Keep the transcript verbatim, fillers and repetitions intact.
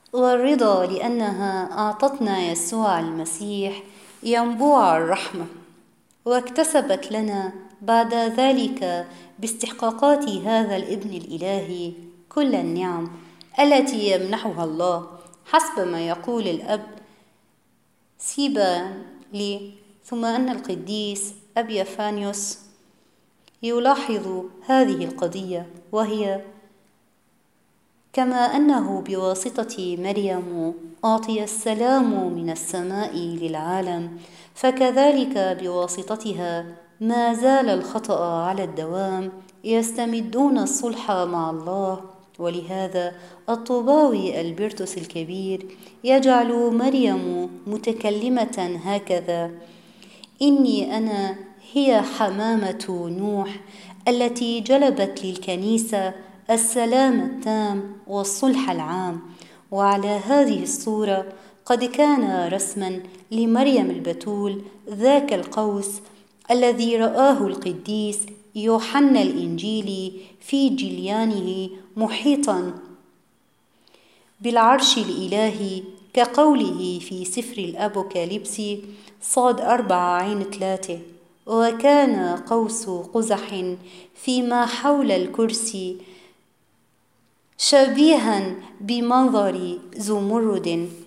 والرضا لأنها أعطتنا يسوع المسيح ينبوع الرحمة، واكتسبت لنا بعد ذلك باستحقاقات هذا الابن الإلهي كل النعم التي يمنحها الله حسب ما يقول الأب سيبا لي. ثم أن القديس أبيفانيوس يلاحظ هذه القضية، وهي كما أنه بواسطة مريم أعطي السلام من السماء للعالم، فكذلك بواسطتها ما زال الخطأ على الدوام يستمدون الصلح مع الله. ولهذا الطوباوي البرتس الكبير يجعل مريم متكلمة هكذا: إني أنا هي حمامة نوح التي جلبت للكنيسة السلام التام والصلح العام. وعلى هذه الصورة قد كان رسما لمريم البتول ذاك القوس الذي رآه القديس يوحنا الإنجيلي في جليانه محيطا بالعرش الإلهي، كقوله في سفر الأبوكاليبسي صاد أربعة عين ثلاثة: وكان قوس قزح فيما حول الكرسي شبيها بمنظر زمرد.